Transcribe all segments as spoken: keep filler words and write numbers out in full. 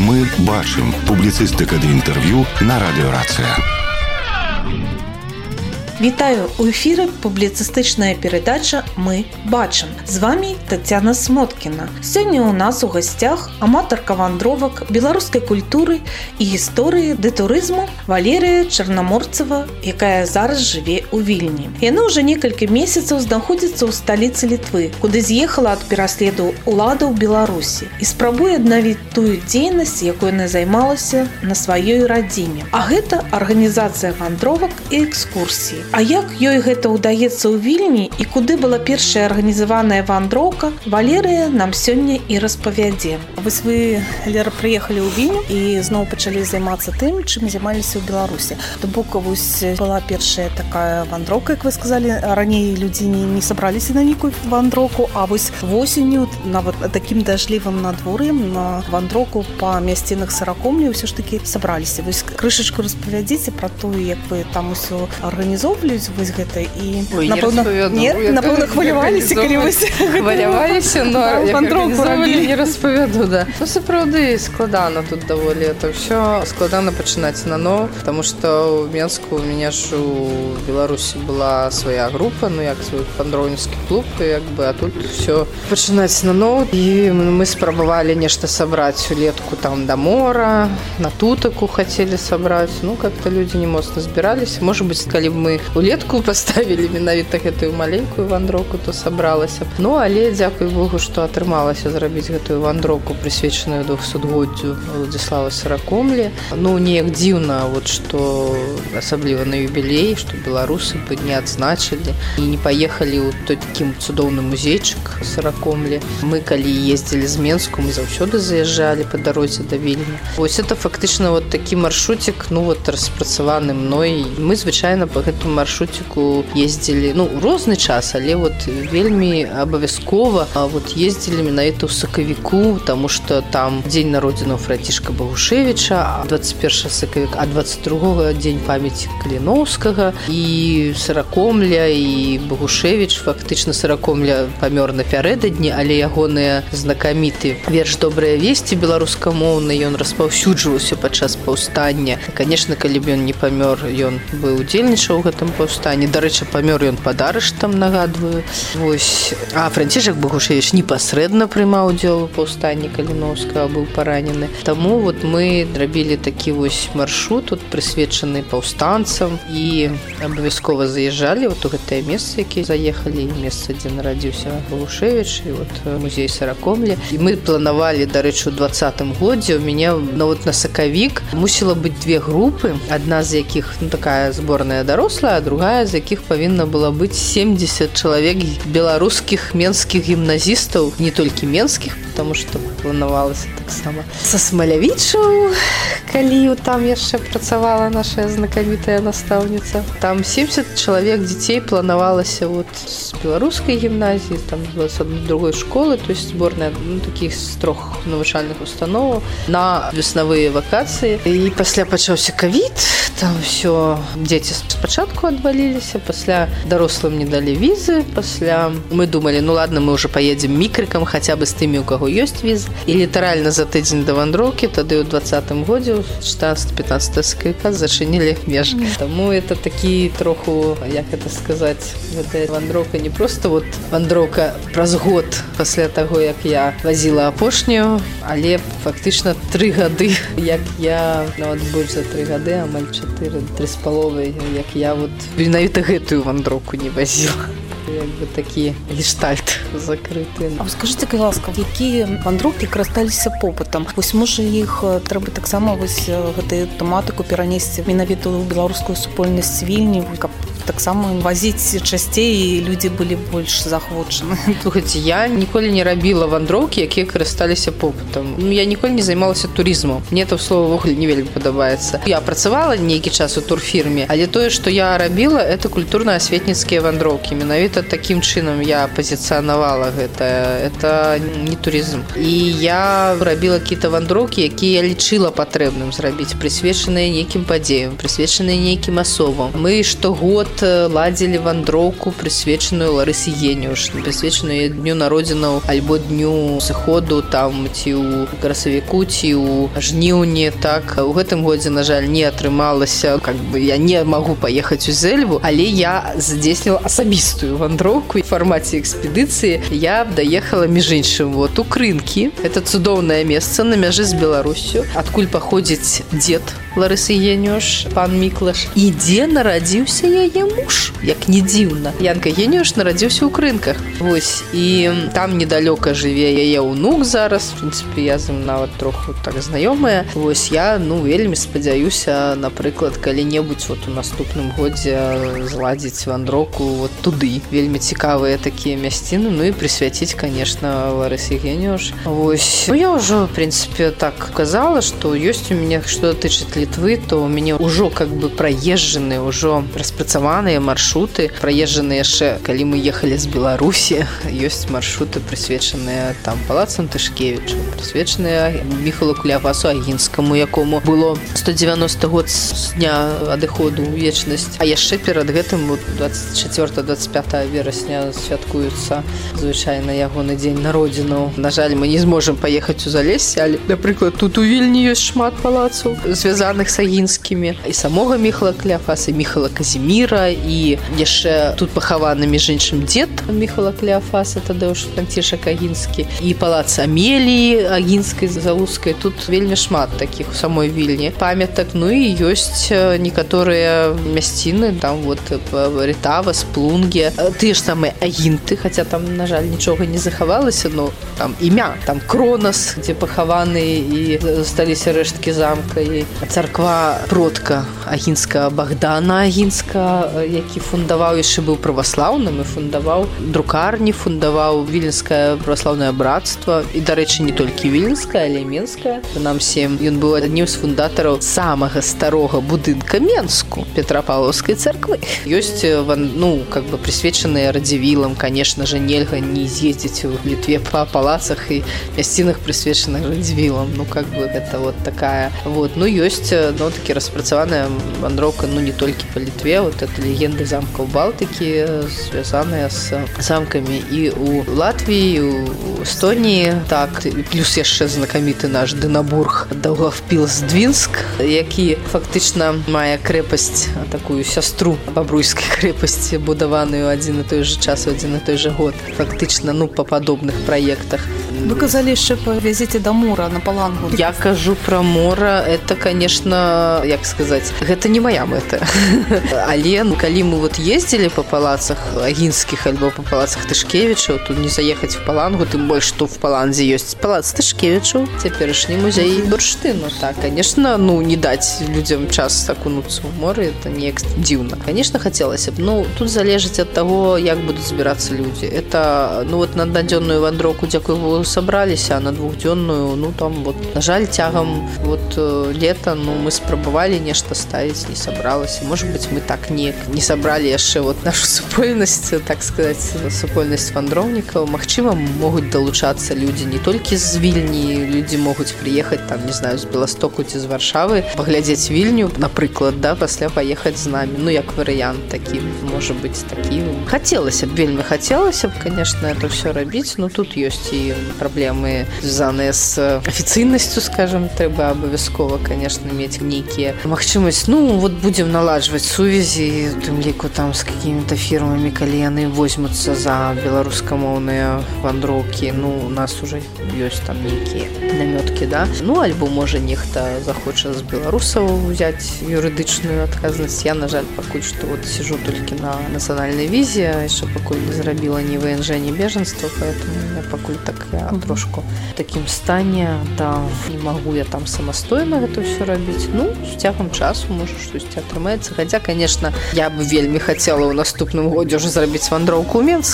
Мы бачым. Публіцыстыка ды інтэрв'ю на радыёрацыя. Вітаю, у эфіры публіцыстычная перадача «Мы бачым». З вами Тацяна Смоткіна. Сёння ў нас у гасцях аматарка вандровак, беларускай культуры і гісторыі ды турызму Валерія Чарнаморцева, якая зараз жыве ў Вільні. Яна ўжо некалькі месяцаў знаходзіцца ў сталіцы Літвы, куды з'ехала ад пераследу ўладаў Беларусі і спрабуе аднавіць тую дзейнасць, якой яна займалася на сваёй радзіме. А гэта арганізацыя вандровак і экскурсій. А як ёй гэта ўдаецца ў Вільні і куды была першая арганізаваная вандроўка, Валерія нам сёння і распавядзе. Вось вы, Лера, прыехалі ў Вільню і зноў пачалі займацца тым, чым займаліся ў Беларусі. То бок, вось была першая такая вандроўка, як вы сказалі, раней людзі не, не сабраліся на нейкую вандроўку, а вось восенню, нават такім дажджлівым надвор'ем, на вандроўку па мясцінах Саракомлі ўсё ж такі сабраліся. Вось крышачку распавядзіце пра тое, як вы там усё арганізоўвалі вось гэта і Ой, напэўна не, напэўна хваляваліся, калі вось хваляваліся, но як арганізовалі, не распавяду, да. Ну, сапраўды складана тут даволі. Это ўсё складана пачынаць нано, потому что ў Менску у мяне ж у Беларусі была свая група, ну як свой вандроўніцкі клуб, як бы, а тут ўсё пачынаць нано. І мы спрабавалі нешта сабраць улетку там да мора, на тутаку хацелі сабраць. Ну, как-то людзі не моцна збіраліся. Можа быць, калі б мы улетку паставілі менавіта гэтую маленькую вандроўку, то сабралася. Ну, але дзякуй Богу, што атрымалася зрабіць гэтую вандроўку, прысвечаную двухсотгоддзю Уладзіслава Саракомлі. Ну, неяк дзіўна, вот, што асабліва на юбілей, што беларусы бы не адзначылі і не паехалі ў той такім цудоўны музейчык Саракомлі. Мы, калі ездзілі з Менску, мы заўсёды заязджалі па дарозе да Вільні. Вось это фактычна вот такі маршрутик, ну, вот распрацаваны мной. Мы звычайна па гэтому маршрутику ездзілі, ну, у розны час, але вот вельмі абавязкова вот ездзілі менавіта ў сакавіку, таму што там дзень народзінаў Францішка Багушевіча, двадцать першага сакавіка, а двадцать другога дзень памяці Каліноўскага, і Саракомля, і Багушевіч. Фактычна Саракомля памёр напярэдадні, але ягоныя знакаміты верш «Добрыя весці» беларускамоўны, ён распаўсюджваўся падчас паўстання. Канешне, калі б ён не памёр, ён бы удзельнічаў у гэтым паўстанні. Дарэчы, памёр ён пад арыштам, нагадваю. Вось. А Францішак Багушевіч непасрэдна прымаў удзел у паўстанні Каліноўскага, быў паранены. Таму вот мы рабілі такі вось маршрут, тут прысвечаны паўстанцам, і абавязкова заязджалі вот у гэтае месца, які заехалі, месца, дзе нарадзіўся Багушевіч, і вот музей Саракомлі. І мы планавалі, дарэчы, у двадцатым годзе у мяне, ну, вот на сакавік мусіла быць две групы, адна з якіх, ну, такая зборная дарослая, а другая, з якіх павінна была быць семьдесят чалавек беларускіх менскіх гімназістаў, не толькі менскіх, потому што планавалася таксама са Смалявічаў, калі там яшчэ працавала наша знакамітая настаўніца. Там семьдесят чалавек дзяцей планавалася вот з беларускай гімназіі, там з другой школы, то есть зборная, ну, такіх з трох навучальных установаў на веснавыя вакацыі. І пасля пачаўся ковід, там все, дзеці спачатку адваліліся, пасля дарослым не далі візы, пасля мы думалі, ну ладно, мы ўжо паедзем мікрыкам, хаця бы з тымі, у каго ёсць візы. І літаральна за тыдзень да вандроўкі, тады ў двадцатым годзе, чатырнаццатага-пятнаццатага сакавіка зачынілі межы. Таму это такі троху, як это сказаць, гэтая вандроўка не просто вот вандроўка праз год пасля таго, як я вазіла апошнюю, але фактычна тры гады, як я, нават больш за тры гады, амаль чатыры, тры з паловай, як я вот менавіта гэтую вандроўку не вазіла. Як бы такі гештальт закрыты. А скажыце, калі ласка, якія вандроўкі карысталіся попытам? Вось, можа, іх трэба таксама вось гэтую тэматыку перанесці менавіта ў беларускую супольнасць Вільні, каб таксама вазіць часцей, і людзі былі больш захвочаны. Слухайце, я ніколі не рабіла вандроўкі, якія карысталіся попытам. Я ніколі не займалася турызмом. Мне это слово ўвогуле не вельмі падабаецца. Я працавала нейкі час у турфірме, але тое, што я рабіла, это культурна-асветніцкія вандроўкі. Менавіта такім чынам я пазіцыянавала гэта. Это не турызм. І я рабіла какие-то вандроўкі, якія я лічыла патрэбным зрабіць, прысвечаныя нейкім падзеям, прысвечаныя нейкім асобам. Мы штогод год ладзілі вандроўку, прысвечаную Ларысе Геніуш, прысвечаную дню народзінаў альбо дню сыходу там ці ў красавіку, ці ў жніўні. Так, у гэтым годзе, на жаль, не атрымалася, как бы я не магу паехаць у Зэльву, але я здзейсніла асабістую вандроўку. В фармаце экспедыцыі я даехала, між іншым, вот, у Крынкі. Это цудоўнае месца на мяжы з Беларуссю, адкуль паходзіць дзед Ларысы Геніуш, пан Міклаш, і дзе нарадзіўся яе муж, як не дзіўна. Янка Геніуш нарадзіўся ў Крынках. Вось, і там недалёка жыве яе ўнук зараз. В прынцыпе, я з ім нават троху так знаёмая. Вось, я, ну, вельмі спадзяюся, напрыклад, калі-небудзь вот у наступным годзе зладзіць вандроўку вот туды. Вельмі цікавыя такія мясціны, ну і прысвяціць, конечно, Ларысе Геніуш. Вось, ну, я ўжо, в прынцыпе, так казала, што ёсць у мяне, што датычыць Літвы, то у мяне ўжо как бы праезджаны, ўжо распрацаваныя маршруты, праезджаны яшчэ, калі мы ехалі з Беларусі, ёсць маршруты, прысвечаныя там палацам Тышкевіча, прысвечаныя Міхалу Кляфасу Агінскаму, якому было сто дзевяносты год з дня адыходу ў вечнасць. А яшчэ перад гэтым двадцать четвёртого — двадцать пятого верасня святкуецца звычайна ягоны дзень народзінаў. На жаль, мы не зможам паехаць у Залессе, але, напрыклад, тут у Вільні ёсць шмат палацаў, звязаных з Агінскімі, і самога Міхала Кляфаса, і Міхала Казіміра, і яшчэ тут пахаваны, між іншым, дзед Міхала Кляфаса, Тадеуш Францішак Агінскі, і палац Амеліі Агінскай Залузскай. Тут вельмі шмат такіх у самой Вільні памятак. Ну і ёсць некаторыя мясціны, там вот Рытава, Сплунге, тыя ж самыя Агінты, хаця там, на жаль, нічога не захавалася, но там імя, там Кронас, дзе пахаваны і засталіся рэшткі замка, і царква продка Агінскага Богдана Агінска, які фундаваў, яшчэ быў праваслаўным і фундаваў друкарні, фундаваў Віленскае праваслаўнае братства, і, дарэчы, не толькі Віленскае, але і Менскае. Прынамсі, ён быў аднім з фундатараў самага старога будынка Менску, Петрапавлаўскай царквы. Ёсць, ну, как бы прысвечаныя Радзівілам, конечно же, нельга не з'ездзіць у Літве па палацах і мясцінах, прысвечаных Радзівілам. Ну, как бы, гэта вот такая. Вот, ну, ёсць, ну, такі распрацаваная вандроўка, ну, не толькі па Літве, вот это легенды замкаў Балтыкі, звязаныя з замкамі і ў Латвіі, і ў Эстоніі, так, і плюс яшчэ знакаміты наш Дынабург, Даўгавпілс-Двінск, які фактычна мае крэпасць, такую сястру Бабруйскай крэпасці, будаваную адзін і той же час, адзін і той же год. Фактычна, ну, па падобных праектах. Вы казалі, яшчэ павязіце да мора на Палангу. Я кажу пра мора, это, конечно, як сказаць, гэта не моя мэта. Але, ну, калі мы вот ездзілі па палацах Агінскіх альбо па палацах Тышкевічаў, тут не заехаць в Палангу, тым больш, што в Паландзе ёсць палац Тышкевічаў, цяперашні музей бурштыну. Так, конечно, ну, не даць людзям час акунуцца ў море, это неяк дзіўна. Конечно, хацелася б, ну, тут залежыць ад таго, як будуць збірацца людзі. Это, ну, вот на аднадзённую вандроўку, дзякуй Богу, сабраліся, а на двухдзённую, ну, там, вот, на жаль, цягам вот лета, ну, мы спрабавалі нешта ставіць, не сабралася. Может быть, мы так не, не сабралі яшчэ вот нашу супольнасць, так сказаць, супольнасць вандроўнікаў. Магчыма, могуць далучацца людзі не толькі з Вільні, людзі могуць прыехаць, там, не знаю, з Беластоку ці з Варшавы, паглядзець Вільню, напрыклад, да, пасля паехаць з намі. Ну, як варыянт такі, можа быць, такі. Хацелася б, вельмі хацелася б, конечно, это все рабіць, но тут ёсць і праблемы, звязаныя з афіцыйнасцю, скажем, трэба абавязкова, конечно, мець нейкія магчымасць. Ну, вот будзем наладжваць сувязі, у тым ліку там з какімі-то фірмамі, калі яны возьмуцца за беларускамоўныя вандроўкі. Ну, у нас уже ёсць там нейкія намёткі, да? Ну, альбо, можа, нехта захоча з беларусаў узяць юрыдычную адказнасць. Я, на жаль, пакуль што вот сижу толькі на нацыянальнай візе, яшчэ пакуль не зрабіла ні ВНЖ, ні бежанства, поэтому я пакуль так я трошку в такім стане, да, не магу я там самастойна гэта ўсё рабіць. Ну, з цягам часу, можа, штосьці атрымаецца. Хаця, конечно, я б вельмі хацела ў наступным годзе ўжо зрабіць вандроўку ў Менск.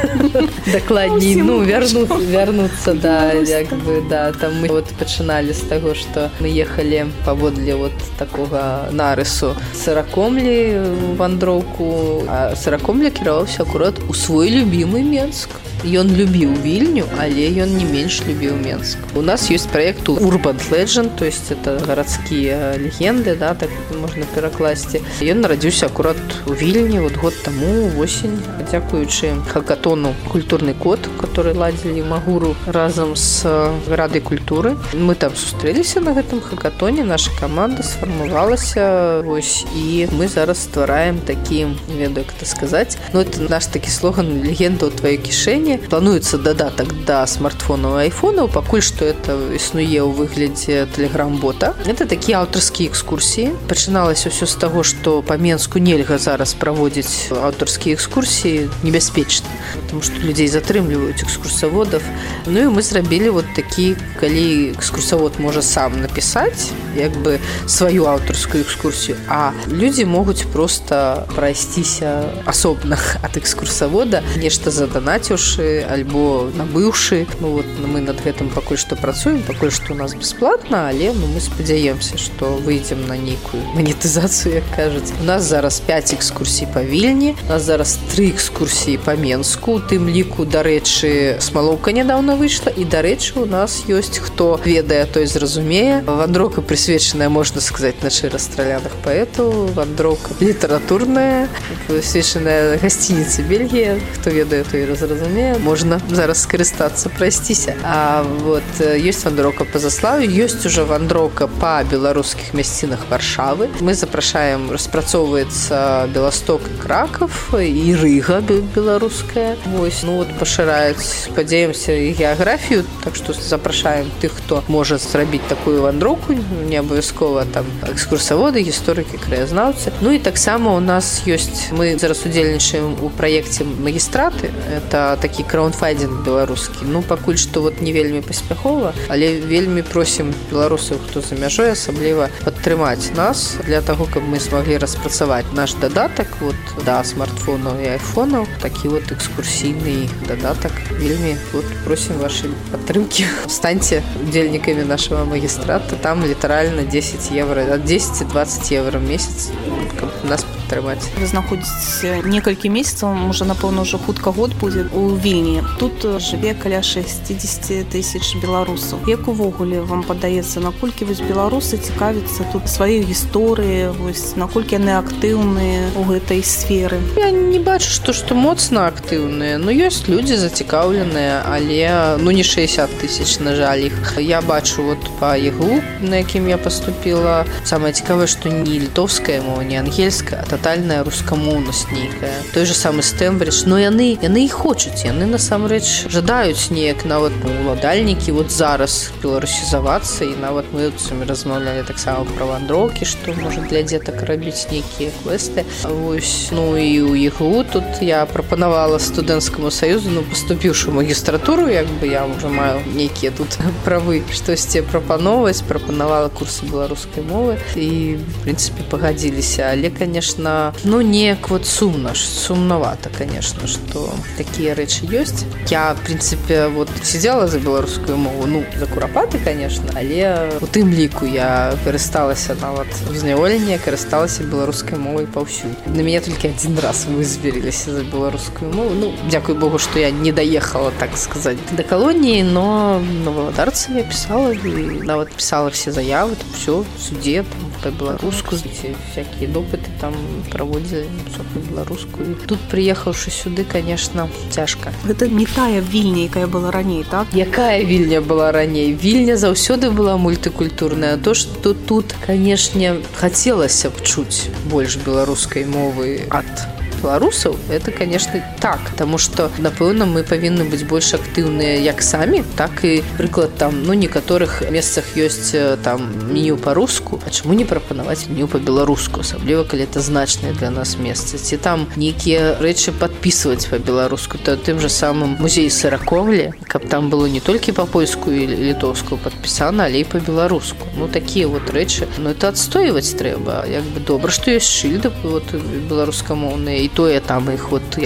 дакладней, ну вярнуцца вярнуцца да як бы да там мы вот пачыналі з таго, што мы ехалі паводле вот такога нарысу Сыракомлі вандроўку, а Сыракомля кіраваўся акурат у свой любімы Менск. Ён любіў Вільню, але ён не менш любіў Менск. У нас ёсць праект Urban Legend, то есть это гарадскія легенды, да, так можна перакласці. Ён нарадзіўся акурат у Вільні вот год таму восень, дзякуючы хакатону «Культурны код», который ладзілі Магуру разам з Радай культуры. Мы там сустрэліся на гэтым хакатоне, наша каманда сфармавалася, вось, і мы зараз ствараем такі, не ведаю, як это сказаць, ну это наш такі слоган «Легенда ў тваёй кішэні». Плануецца дадатак да смартфонаў і айфонаў, пакуль што это існуе ў выглядзе тэлеграм-бота. Это такія аўтарскія экскурсіі. Пачыналася ўсё з таго, што па Менску нельга зараз праводзіць аўтарскія экскурсіі небяспечна, потому што людзей затрымліваюць экскурсаводаў. Ну і мы зрабілі вот такі, калі экскурсавод можа сам напісаць як бы сваю аўтарскую экскурсію, а людзі могуць проста прайсціся асобна ад экскурсавода, нешта заданаціўшы альбо набыўшы. Ну вот мы над гэтым пакуль што працуем, пакуль што у нас бясплатна, але ну, мы спадзяемся, што выйдзем на нейкую манетызацыю, як кажуць. У нас зараз пяць экскурсій па Вільні, у нас зараз тры экскурсіі па Менску, у тым ліку, дарэчы, Смалоўка нядаўна выйшла, і дарэчы, у нас ёсць хто ведае, той зразумее. Вандроўка прысвечаная, можна сказаць, наче расстраляных паэтаў, вандроўка літаратурная, прысвечаная гасцініцы Бельгія, хто ведае, той разразумее. Можна зараз скарыстацца, прайсціся. А вот ёсць вандроўка па Заслаўю, ёсць ужо вандроўка па беларускіх мясцінах Варшавы. Мы запрашаем, распрацоўваецца Беласток і Краков, і Рыга беларуская. Вось, ну вот пашыраюць, спадзяемся, і геаграфію, так што запрашаем тых, хто можа зрабіць такую вандроўку, не абавязкова там экскурсаводы, гісторыкі, краязнаўцы. Ну і таксама у нас ёсць, мы зараз удзельнічаем у праекце магістраты, это такі краундфандинг беларускі. Ну, пакуль што вот не вельмі паспяхова, але вельмі просім беларусаў, хто за мяжой, асабліва падтрымаць нас для таго, каб мы смаглі распрацаваць наш дадатак вот да смартфонаў і айфонаў, такі вот экскурсійны дадатак. Вельмі вот просім вашай падтрымкі. Станьце удзельнікамі нашага магістрата, там літаральна дзесяць евро, ад дзесяці дваццаць евро в месяц, каб нас падтрымаць. Вы знаходзіце некалькі месяцаў, можа, напэўна, ўжо хутка год будзе у Вільні. Тут жыве каля шэсцьдзесят тысяч беларусаў. Як увогуле вам падаецца, наколькі вось беларусы цікавяцца тут сваёй гісторыі, вось наколькі яны актыўныя ў гэтай сферы? Я не бачу, што што моцна актыўныя, но ёсць людзі зацікаўленыя, але ну не шэсцьдесят тысяч, на жаль, іх. Я бачу вот па ЕГУ, на якім я паступіла. Самае цікавае, што не літоўская мова, не ангельская, а татальная рускамоўнасць нейкая. Той же самы Стэмбридж, но яны яны і хочуць, яны насамрэч жадаюць неяк нават ну, уладальнікі вот зараз беларусізавацца, і нават мы тут самі размаўлялі таксама пра вандроўкі, што можа для дзетак рабіць нейкія квесты. Вось, ну і у ЕГУ тут я прапанавала студэнцкаму саюзу, ну паступіўшы ў магістратуру, як бы я ўжо маю нейкія тут правы штосьці прапановваць, прапанавала курсы беларускай мовы і в прынцыпе пагадзіліся, але конечно, ну неяк вот сумна, сумнавата, конечно, што такія рэчы ёсць. Я в прынцыпе вот сидзела за беларускую мову, ну за курапаты, конечно, але у тым ліку я карысталася нават узняволенне, карысталася беларускай мовай паўсюль. На мяне толькі адзін раз вызверыліся за беларускую мову. Ну, дзякуй Богу, што я не даехала, так сказаць, да калоніі, но на валадарцы я пісала і нават пісала все заявы, там все, в суде, там, па-беларуску, всякие допыты там праводзілі па-беларуску. І тут, прыехаўшы сюды, конечно, цяжка. Гэта не тая Вільня, якая была раней, так? Якая Вільня была раней? Вільня заўсёды была мультыкультурная. То, што тут, канешне, хацелася б чуць больш беларускай мовы ад беларусаў, это, конечно, так, потому что, напэўна, мы павінны быць больш актыўныя як самі, так і, прыклад, там, ну, некаторых месцах ёсць там меню па-руску, а чаму не прапанаваць меню па-беларуску, асабліва, калі это значныя для нас месцы, ці там нейкія рэчы падпісваць па-беларуску, то тым же самым музей Сыракомлі, каб там было не толькі па-польску і літоўску падпісана, але і па-беларуску. Ну, такія вот рэчы, ну, это адстойваць трэба, як бы добра, што ёсць шыльды вот беларускамоўныя, і тое там іх вот як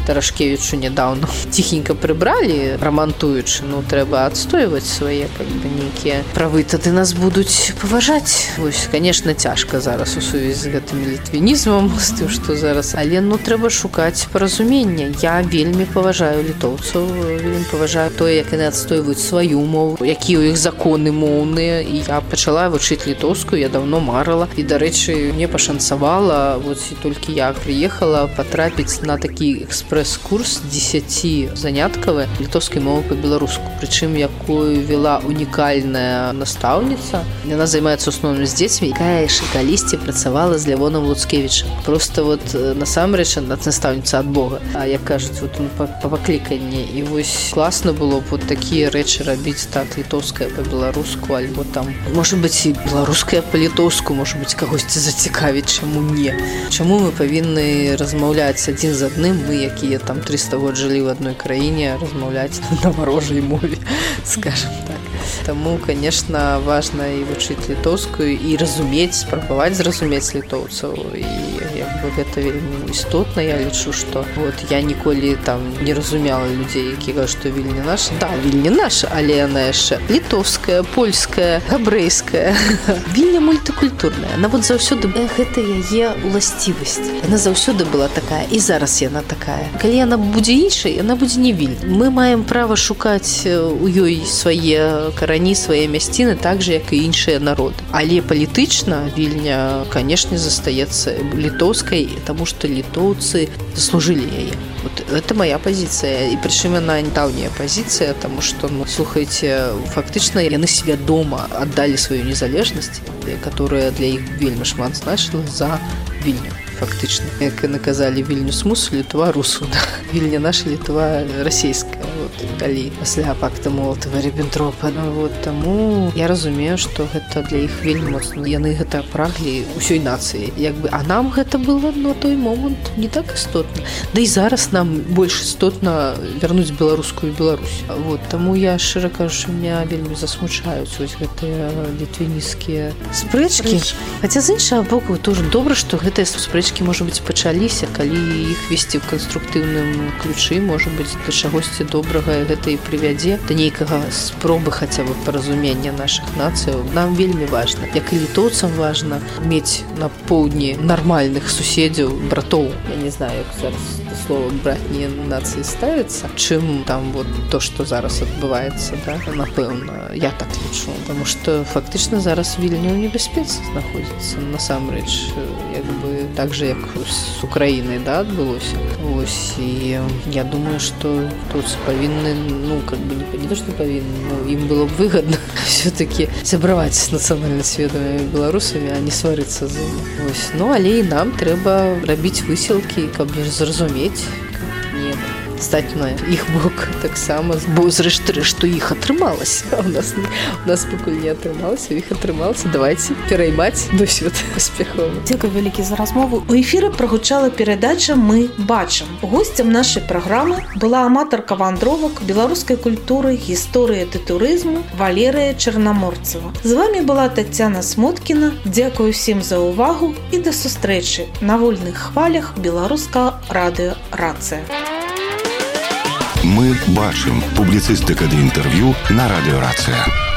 Тарашкевичу недавно тихенько прибрали, рамантуючи, ну, трэба адстойваць свае, как бы, нейкія правы, тады нас будуць паважаць. Вось, конечно, цяжка зараз у сувязі з гэтым літвінізмам, з тым, што зараз, але, ну, трэба шукаць паразумення. Я вельмі паважаю літоўцаў, вельмі паважаю тое, як яны адстойваюць сваю мову, якія ў іх законы моўныя, і я пачала вучыць літоўскую, я давно марыла, і, дарэчы, мне пашанцавала, вот, і толькі я прыехала патрапіць на такі экспрэс-курс дзесяці заняткавы літоўскай мовы па-беларуску, прычым якую вела унікальная настаўніца. Яна займаецца асноўным з дзецьмі, якая яшчэ калісьці працавала з Лявонам Луцкевічам. Просто вот насамрэч настаўніца ад Бога, а як кажуць, вот па, па пакліканні. І вось класна было б вот такія рэчы рабіць, так, літоўская па-беларуску, альбо там, можа быць, і беларуская па-літоўску, можа быць, кагосьці зацікавіць, чаму не. Чаму мы павінны размаўляць адзін з адным, мы, якія там трыста год жылі ў адной краіне, размаўляць на варожай мове, скажем так. Таму, конечно, важна і вучыць літоўскую, і разумець, спрабаваць зразумець літоўцаў, і як бы гэта вельмі істотна. Я лічу, што вот я ніколі там не разумела людзей, якія кажуць, што Вільня наша. Да, Вільня наша, але яна яшчэ літоўская, польская, габрэйская. Вільня мультикультурная. Яна вот заўсёды, гэта яе уласцівасць. Яна заўсёды была такая, і зараз яна такая. Калі яна будзе іншай, яна будзе не Вільня. Мы маем права шукаць у ёй свае карані, свае мясціны, так же, як і іншыя народы. Але палітычна Вільня, канешне, застаецца літоўскай, таму што літоўцы заслужылі яе. Вот это моя пазіцыя. І прычым яна даўняя пазіцыя, таму што, ну, слухайце, фактычна яны свядома аддалі сваю незалежнасць, которая для іх вельмі шмат значыла за Вільню. Фактычна. Як наказалі Вільнюс мусу, Літва русу. Да? Вільня наша, Літва расійская. Вот, калі пасля пакта Молотава-Ріббентропа. Ну, вот, таму я разумею, што гэта для іх вельмі моцна. Яны гэта праглі ўсёй нацыі. Як бы, а нам гэта было на той момант не так істотна. Да і зараз нам больш істотна вярнуць беларускую Беларусь. Вот, таму я, шчыра кажучы, меня вельмі засмучаюць вось гэтыя літвінісцкія спрэчкі. Хаця з іншага боку, тоже добра, што гэтыя спрэчкі, можа быць, пачаліся, калі іх весці ў канструктыўным ключы, можа быць, да чагосьці добрага гэта і прывядзе, да нейкага спробы хаця бы паразумення нашых нацыяў. Нам вельмі важна, як і літоўцам важна мець на поўдні нармальных суседзяў, братоў. Я не знаю, як зараз слова братнія нацыі ставіцца, чым там вот то, што зараз адбываецца, да? Напэўна, я так лічу. Таму што фактычна зараз Вільня ў небяспецы знаходзіцца, насамрэч, як бы так же, як з Украінай, да, адбылося. Ось, і я думаю, што тут павінны, ну, как бы не, не то, што павінны, но ім было б выгодна все-таки сябраваць з нацыянальна сведомымі беларусамі, а не сварыцца з імі. Ось, ну, але і нам трэба рабіць высілкі, каб зразумець, не стаць на іх бок таксама, бо зрэшты, што іх атрымалася. У нас, у нас пакуль не атрымалася, у іх атрымалася. Давайце пераймаць досвед паспяхова. Дзякуй вялікі за размову. У эфіры прагучала перадача «Мы бачым». Госцем нашай праграмы была аматарка вандровак беларускай культуры, гісторыі ды турызму Валерыя Чарнаморцева. З вамі была Таццяна Смоткіна. Дзякую ўсім за ўвагу і да сустрэчы на вольных хвалях беларускага радыё «Рацыя». Мы бачым. Публіцыстыка ды інтэрв'ю на радыё «Рацыя».